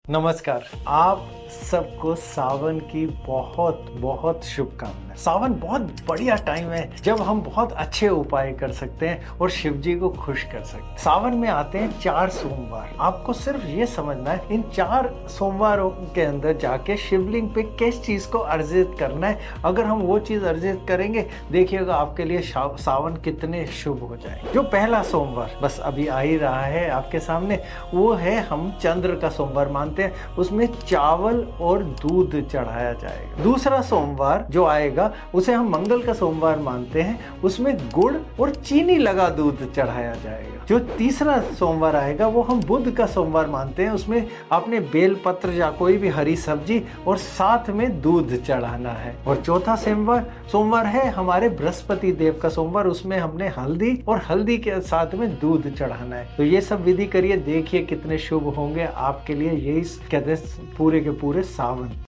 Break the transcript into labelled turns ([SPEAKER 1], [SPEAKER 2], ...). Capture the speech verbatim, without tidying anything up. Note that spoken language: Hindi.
[SPEAKER 1] नमस्कार। आप सबको सावन की बहुत बहुत शुभकामनाएं। सावन बहुत बढ़िया टाइम है जब हम बहुत अच्छे उपाय कर सकते हैं और शिव जी को खुश कर सकते हैं। सावन में आते हैं चार सोमवार। आपको सिर्फ ये समझना है इन चार सोमवारों के अंदर जाके शिवलिंग पे किस चीज को अर्जित करना है। अगर हम वो चीज अर्जित करेंगे, देखिएगा आपके लिए सावन कितने शुभ हो जाए। जो पहला सोमवार बस अभी आ ही रहा है आपके सामने, वो है हम चंद्र का सोमवार मानते हैं। उसमें चावल और दूध चढ़ाया जाएगा। दूसरा सोमवार जो आएगा उसे हम मंगल का सोमवार मानते हैं। उसमें गुड़ और चीनी लगा दूध चढ़ाया जाएगा। जो तीसरा सोमवार आएगा वो हम बुध का सोमवार मानते हैं। उसमें आपने बेल पत्र या कोई भी हरी सब्जी और साथ में दूध चढ़ाना है। और चौथा सोमवार सोमवार है हमारे बृहस्पति देव का सोमवार। उसमें हमने हल्दी और हल्दी के साथ में दूध चढ़ाना है। तो ये सब विधि करिए, देखिए कितने शुभ होंगे आपके लिए। यही कहते हैं पूरे के पूरे सावन।